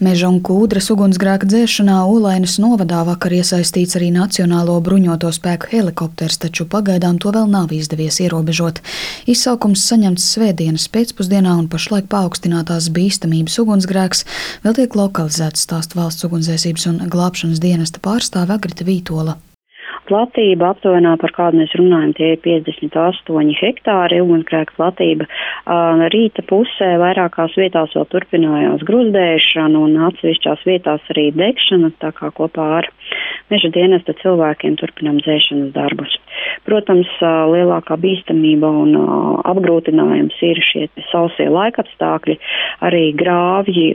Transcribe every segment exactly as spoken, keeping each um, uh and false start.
Meža un Kūdras ugunsgrēka dzēšanā Olainas novadā vakar iesaistīts arī Nacionālo bruņoto spēku helikopters, taču pagaidām to vēl nav izdevies ierobežot. Izsaukums saņemts svētdienas pēcpusdienā un pašlaik paaugstinātās bīstamības ugunsgrēks vēl tiek lokalizēts, stāsta Valsts ugunsdzēsības un glābšanas dienesta pārstāve Agrita Vītola. Platība aptuvenā, par kādu mēs runājam, tie ir piecdesmit astoņi hektāri ugunsgrēka platība. Rīta pusē vairākās vietās vēl turpinājās gruzdēšana un atsevišķās vietās arī degšana, tā kā kopā ar meža dienesta cilvēkiem turpinām dzēšanas darbus. Protams, lielākā bīstamība un apgrūtinājums ir šie sausie laikapstākļi, arī grāvji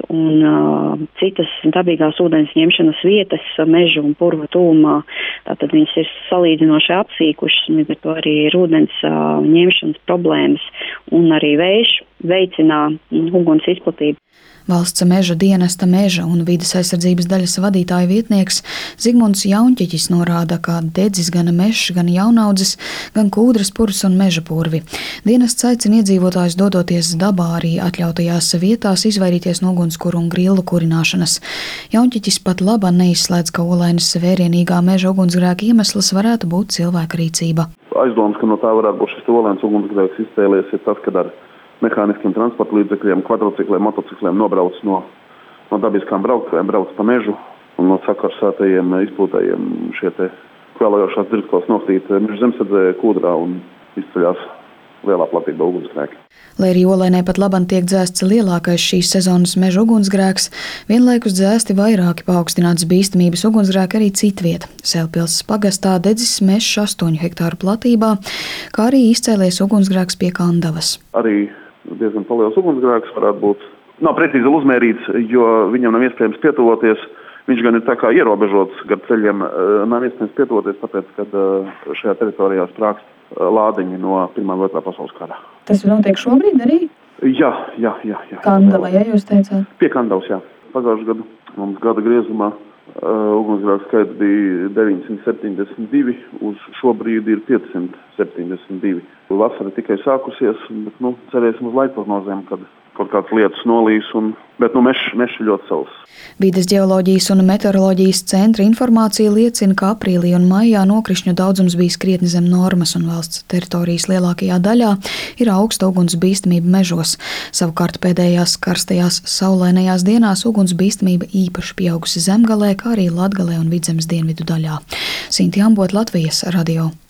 un citas dabīgās ūdens ņemšanas vietas meža un purva tūmā. Tātad viņas ir salīdzinoši apsīkušas, un līdz ar to arī ir ūdens uh, ņemšanas problēmas, un arī vējš veicina uguns izplatību. Valsts meža dienesta meža un vides aizsardzības daļas vadītāja vietnieks Zigmunds Jaunķiķis norāda, ka dedzis gan mežs, gan jaunaudzes, gan kūdras purvs un meža purvi. Dienests aicina iedzīvotājus dodoties dabā arī atļautajās vietās izvairīties no ugunskura un grillu kurināšanas. Jaunķiķis pat labā neizslēdz, ka Olainas vērienīgā meža ugunsgrēka iemesls varētu būt cilvēka rīcība. Aizdoms, ka no tā varētu būt šis Olainas ugunsgrēks izcēlies, ir tas, kad ar mehāniskiem transporta līdzekļiem, kvadrocikliem, motocikliem nobrauc no, no dabiskām brauktuvēm, brauc pa mežu un no sakarsētajiem izplūtējiem šie te kvēlojošās dzirkos nostīt meža zemsadzē Kūdrā un izceļās lielā platība ugunsgrēki. Lai arī Olainai pat labam tiek dzēsts lielākais šīs sezonas meža ugunsgrēks, vienlaikus dzēsti vairāki paaugstinātas bīstamības ugunsgrēki arī citvieta. Selpilsnes pagastā dedzis mežs astoņu hektāru platībā, kā arī izcēlies ugunsgrēks pie Kandavas. Arī diezgan paliels ugunsgrēks varētu būt. Nav precīzi uzmērīts, jo viņam nav iespējams pietuvoties. Viņš gan ir tā kā ierobežots gar ceļiem, nav iespējams pietuvoties, tāpēc, kad šajā teritorijā sprākst lādiņi no Pirmā un Otrā pasaules kara. Tas notiek šobrīd arī? Jā, jā, jā. jā. Kandava, ja jūs teicāt? Pie Kandavas, jā. Pagājušajā gadu mums gada griezumā uh, ugunsgrēku skaits bija deviņsimt septiņdesmit divi, uz šobrīd ir piecsimt septiņdesmit divi. Vasara tikai sākusies, bet, nu, cerēsim uz laikprognozēm, kad kaut kādas lietas nolīs, un, bet, nu, mežs meš ļoti savs. Vides ģeoloģijas un meteoroloģijas centra informācija liecina, ka aprīlī un maijā nokrišņu daudzums bija krietni zem normas un valsts teritorijas lielākajā daļā ir augsta uguns bīstamība mežos. Savukārt pēdējās karstajās saulainajās dienās uguns bīstamība īpaši pieaugusi Zemgalē, kā arī Latgalē un Vidzemes dienvidu daļā. Sinti Ambot, Latvijas radio.